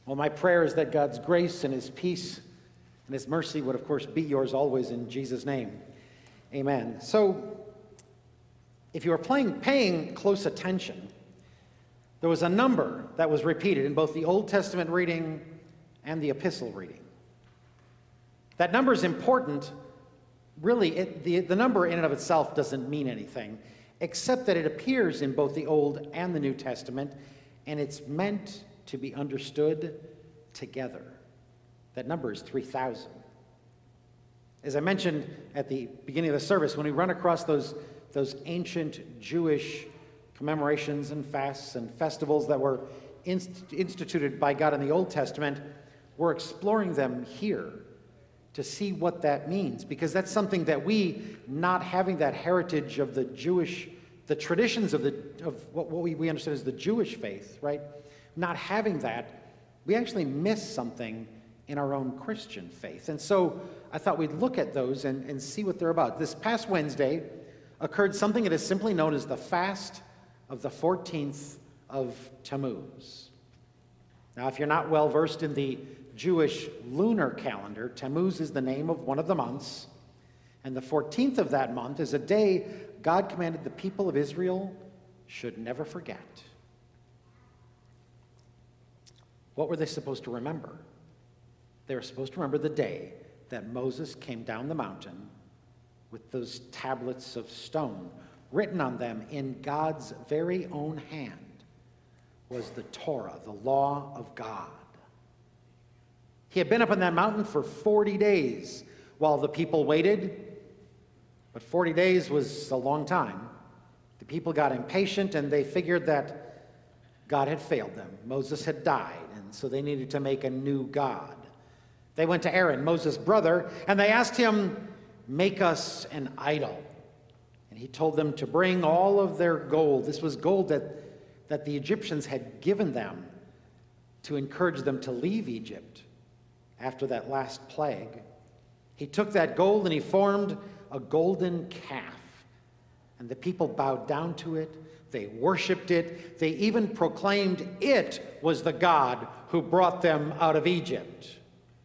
Well, my prayer is that God's grace and his peace and his mercy would, of course, be yours always in Jesus' name. Amen. So, if you were paying close attention, there was a number that was repeated in both the Old Testament reading and the epistle reading. That number is important. Really, the number in and of itself doesn't mean anything, except that it appears in both the Old and the New Testament, and it's meant to be understood together. That number is 3,000. As I mentioned at the beginning of the service, when we run across those ancient Jewish commemorations and fasts and festivals that were instituted by God in the Old Testament, we're exploring them here to see what that means, because that's something that we, not having that heritage of the Jewish, the traditions of what we understand as the Jewish faith, right? Not having that, we actually miss something in our own Christian faith. And so I thought we'd look at those and see what they're about. This past Wednesday occurred something that is simply known as the fast of the 14th of Tammuz. Now, if you're not well versed in the Jewish lunar calendar, Tammuz is the name of one of the months, and the 14th of that month is a day God commanded the people of Israel should never forget. What were they supposed to remember? They were supposed to remember the day that Moses came down the mountain with those tablets of stone. Written on them in God's very own hand was the Torah, the law of God. He had been up on that mountain for 40 days while the people waited, but 40 days was a long time. The people got impatient and they figured that God had failed them. Moses had died, and so they needed to make a new God. They went to Aaron, Moses' brother, and they asked him, "Make us an idol." And he told them to bring all of their gold. This was gold that the Egyptians had given them to encourage them to leave Egypt after that last plague. He took that gold and he formed a golden calf. And the people bowed down to it. They worshiped it. They even proclaimed it was the God who brought them out of Egypt.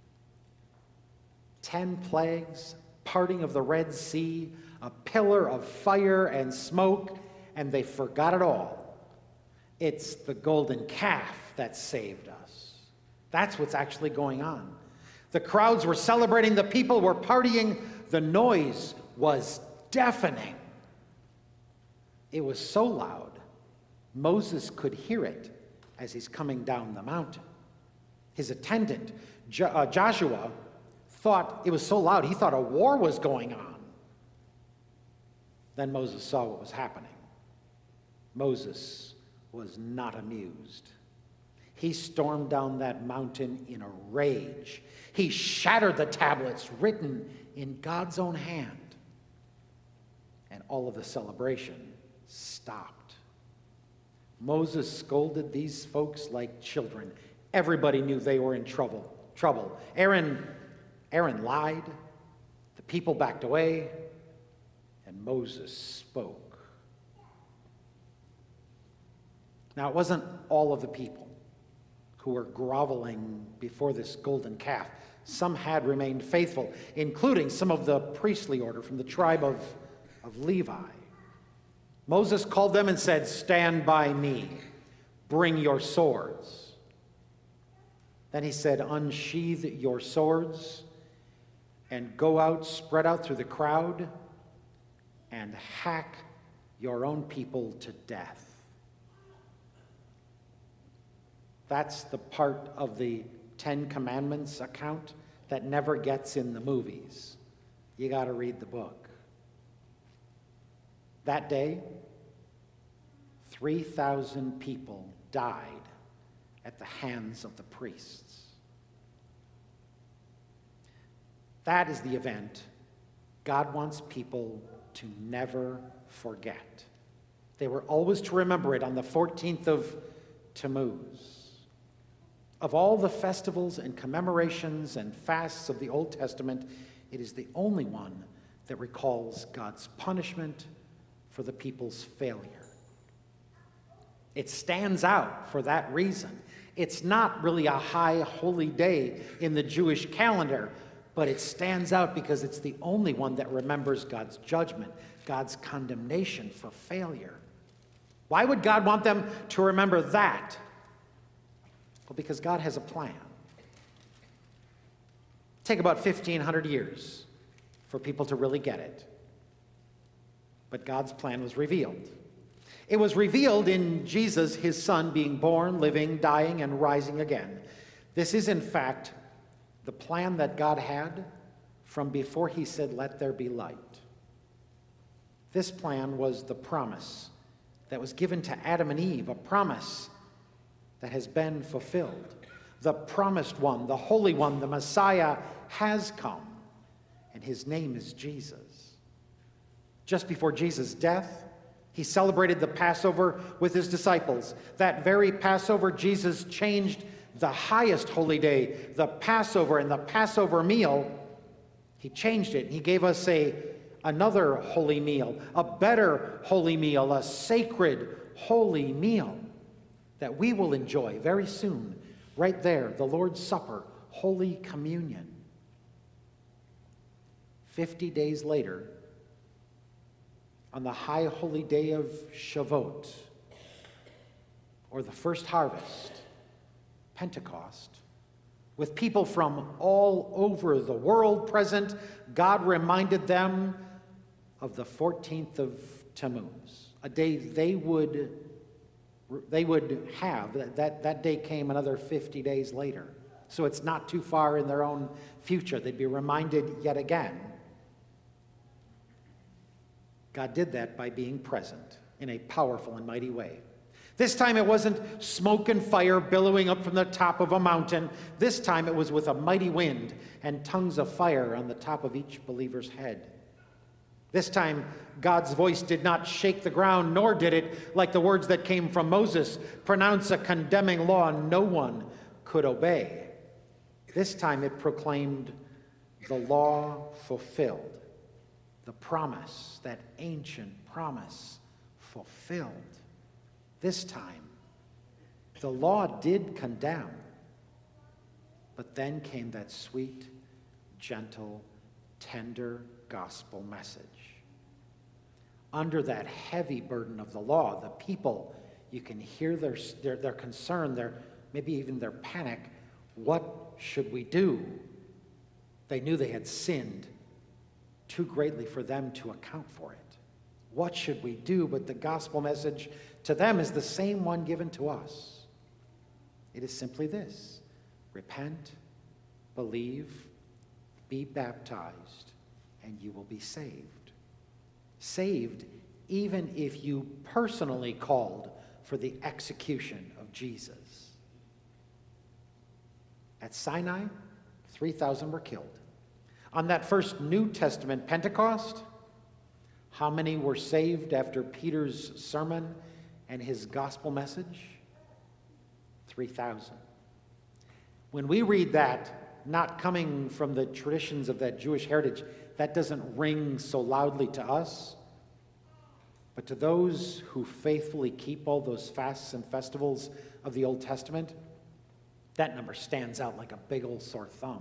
10 plagues, parting of the Red Sea, a pillar of fire and smoke, and they forgot it all. It's the golden calf that saved us. That's what's actually going on. The crowds were celebrating, the people were partying, the noise was deafening. It was so loud, Moses could hear it as he's coming down the mountain. His attendant, Joshua, thought it was so loud, he thought a war was going on. Then Moses saw what was happening. Moses was not amused. He stormed down that mountain in a rage. He shattered the tablets written in God's own hand. And all of the celebration stopped. Moses scolded these folks like children. Everybody knew they were in trouble. Aaron lied. The people backed away. And Moses spoke. Now, it wasn't all of the people who were groveling before this golden calf. Some had remained faithful, including some of the priestly order from the tribe of Levi. Moses called them and said, "Stand by me. Bring your swords." Then he said, "Unsheathe your swords and go out, spread out through the crowd, and hack your own people to death." That's the part of the Ten Commandments account that never gets in the movies. You got to read the book. That day, 3,000 people died at the hands of the priests. That is the event God wants people to never forget. They were always to remember it on the 14th of Tammuz. Of all the festivals and commemorations and fasts of the Old Testament, it is the only one that recalls God's punishment for the people's failure. It stands out for that reason. It's not really a high holy day in the Jewish calendar, but it stands out because it's the only one that remembers God's judgment, God's condemnation for failure. Why would God want them to remember that? Well, because God has a plan. Take about 1,500 years for people to really get it. But God's plan was revealed. It was revealed in Jesus, his son, being born, living, dying, and rising again. This is, in fact, the plan that God had from before he said, "Let there be light." This plan was the promise that was given to Adam and Eve, a promise that has been fulfilled. The promised one, the Holy One, the Messiah has come, and his name is Jesus. Just before Jesus' death, he celebrated the Passover with his disciples. That very Passover, Jesus changed the highest holy day, the Passover and the Passover meal. He changed it. He gave us another holy meal, a better holy meal, a sacred holy meal that we will enjoy very soon, right there, the Lord's Supper, Holy Communion. 50 days later, on the high holy day of Shavuot, or the first harvest, Pentecost, with people from all over the world present, God reminded them of the 14th of Tammuz, a day they would have. That day came another 50 days later. So it's not too far in their own future. They'd be reminded yet again. God did that by being present in a powerful and mighty way. This time it wasn't smoke and fire billowing up from the top of a mountain. This time it was with a mighty wind and tongues of fire on the top of each believer's head. This time God's voice did not shake the ground, nor did it, like the words that came from Moses, pronounce a condemning law no one could obey. This time it proclaimed the law fulfilled. The promise, that ancient promise, fulfilled. This time, the law did condemn, but then came that sweet, gentle, tender gospel message. Under that heavy burden of the law, the people, you can hear their concern, maybe even their panic. What should we do? They knew they had sinned too greatly for them to account for it. What should we do? But the gospel message to them is the same one given to us. It is simply this: repent, believe, be baptized, and you will be saved. Saved even if you personally called for the execution of Jesus. At Sinai, 3,000 were killed. On that first New Testament Pentecost, how many were saved after Peter's sermon and his gospel message? 3,000. When we read that, not coming from the traditions of that Jewish heritage, that doesn't ring so loudly to us. But to those who faithfully keep all those fasts and festivals of the Old Testament, that number stands out like a big old sore thumb.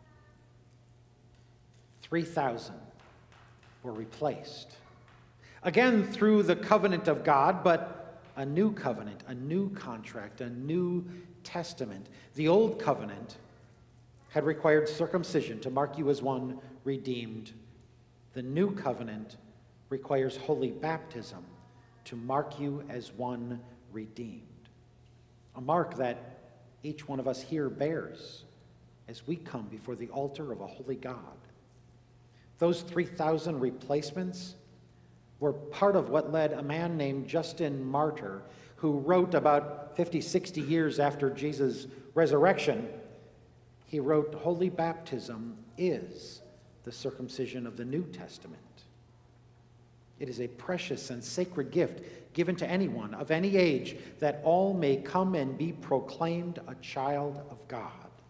3,000 were replaced. Again, through the covenant of God, but a new covenant, a new contract, a new testament. The old covenant had required circumcision to mark you as one redeemed. The new covenant requires holy baptism to mark you as one redeemed. A mark that each one of us here bears as we come before the altar of a holy God. Those 3,000 replacements were part of what led a man named Justin Martyr, who wrote about 50, 60 years after Jesus' resurrection. He wrote, "Holy baptism is the circumcision of the New Testament. It is a precious and sacred gift given to anyone of any age, that all may come and be proclaimed a child of God."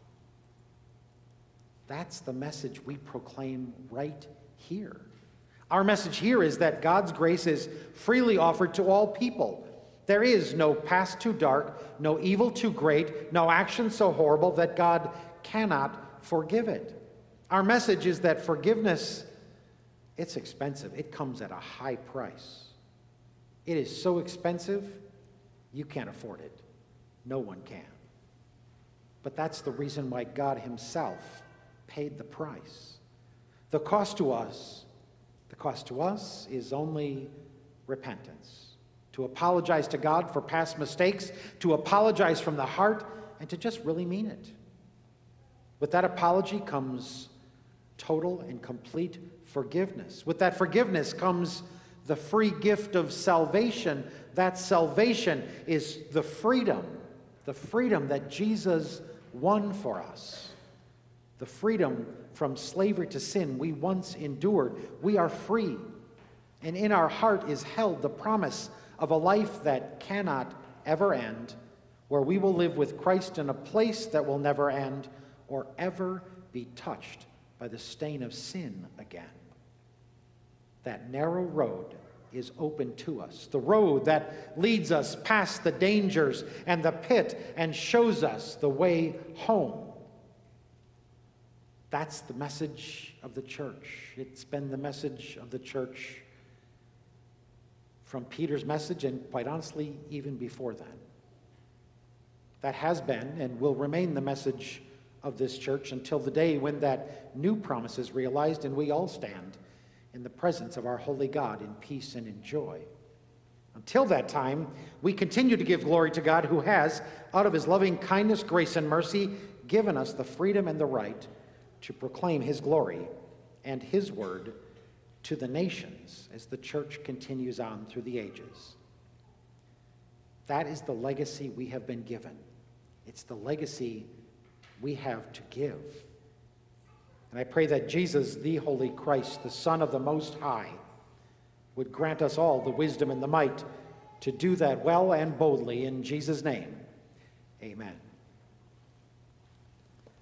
That's the message we proclaim right here. Our message here is that God's grace is freely offered to all people. There is no past too dark, no evil too great, no action so horrible that God cannot forgive it. Our message is that forgiveness, it's expensive. It comes at a high price. It is so expensive, you can't afford it. No one can. But that's the reason why God himself paid the price. The cost to us is only repentance. To apologize to God for past mistakes, to apologize from the heart, and to just really mean it. With that apology comes total and complete forgiveness. With that forgiveness comes the free gift of salvation. That salvation is the freedom that Jesus won for us. The freedom from slavery to sin we once endured. We are free. And in our heart is held the promise of a life that cannot ever end, where we will live with Christ in a place that will never end or ever be touched by the stain of sin again. That narrow road is open to us, the road that leads us past the dangers and the pit and shows us the way home. That's the message of the church. It's been the message of the church from Peter's message, and quite honestly, even before then. That has been and will remain the message of this church until the day when that new promise is realized and we all stand in the presence of our holy God in peace and in joy. Until that time, we continue to give glory to God, who has, out of his loving kindness, grace, and mercy, given us the freedom and the right to proclaim his glory and his word to the nations as the church continues on through the ages. That is the legacy we have been given. It's the legacy we have to give. And I pray that Jesus, the Holy Christ, the Son of the Most High, would grant us all the wisdom and the might to do that well and boldly in Jesus' name. Amen.